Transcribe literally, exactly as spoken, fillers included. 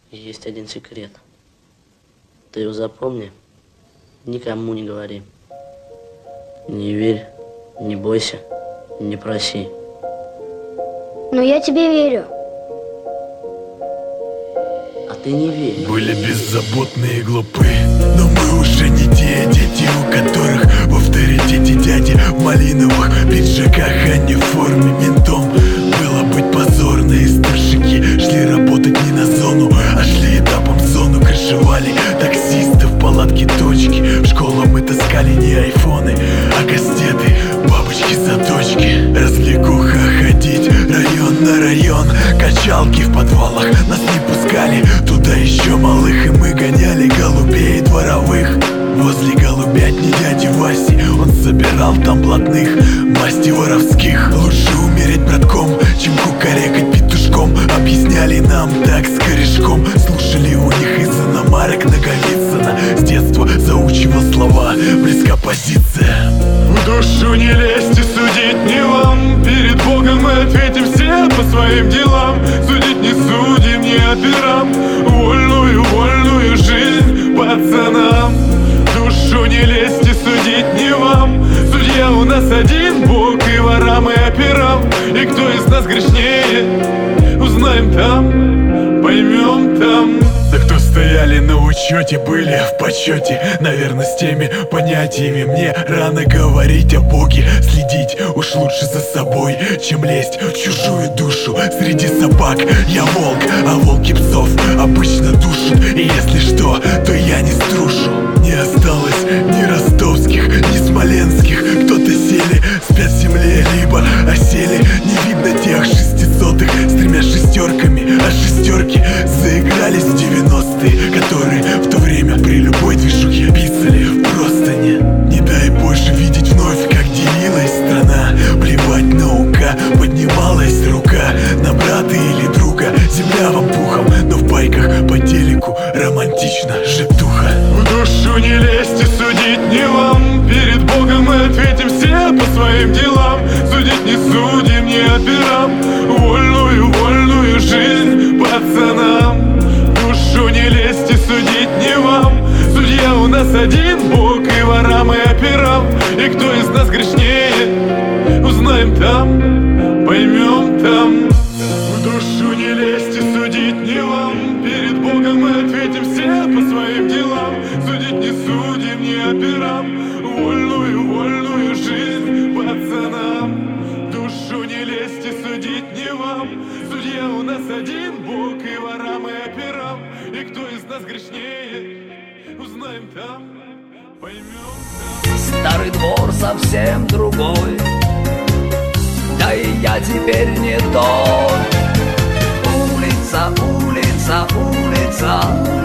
Есть один секрет. Ты его запомни, никому не говори. Не верь, не бойся, не проси. Но я тебе верю. А ты не верь. Были беззаботные и глупы, но мы уже не те дети, у которых в авторитете дяди в малиновых пиджаках, а не в форме ментом. Было быть позорно, и старшики шли работать не на зону, а шли этапом в зону. Крышевали таксисты в палатке точки. В школу мы таскали не айфоны, а кастеты, бабочки-заточки. Развлекуха ходить район на район, качалки в подвалах нас не пускали. Туда еще малых, и мы гоняли голубей дворовых. Возле голубятни дяди Васи он собирал там блатных, масти воровских. Лучше умереть братком, чем кукарекать петушком. Объясняли нам так с корешком. Слушали у них из иномарок Наговицына. С детства заучивал слова, близка позиция. В душу не лезьте, судить не вам. Перед Богом мы ответим все по своим делам. Судить не судим, не операм. Вольную, вольную жизнь пацанам. В душу не лезьте, судить не вам. Судья у нас один, Бог и ворам и операм. И кто из нас грешнее, узнаем там, поймем там. Да кто стояли на учете, были в почете, наверное, с теми понятиями. Мне рано говорить о Боге, следить уж лучше за собой, чем лезть в чужую душу. Среди собак я волк, а волки псов обычно душат. И если что, то я не струшу. Не осталось ни ростовских, ни смоленских. Кто-то сели, спят в земле, либо осели. Не видно тех шестисотых с тремя шестерками, а шестерки заигрались в девяностые, которые в то время при любой движухе писали в простыне. Не дай больше видеть вновь, как делилась страна. Плевать наука, поднималась рука на брата или друга. Земля вам пухом, но в байках по телеку романтично житуха. В душу не лезьте, судить не вам. Перед Богом мы ответим все по своим делам. Судить не судим, не операм. Вольную, вольную жизнь пацанам. В душу не лезьте, судить не вам. Судья у нас один, Бог и ворам и операм. И кто из нас грешнее, узнаем там, поймем там. В душу не лезьте, судить не вам. Перед Богом мы ответим все по своим делам. Судить не судим, не операм. Вольную, вольную жизнь пацанам. В душу не лезьте, судить не вам. Судья у нас один, Бог и ворам и операм. И кто из нас грешнее, узнаем там, поймем там. Старый двор совсем другой, да и я теперь не тот. Улица, улица, улица,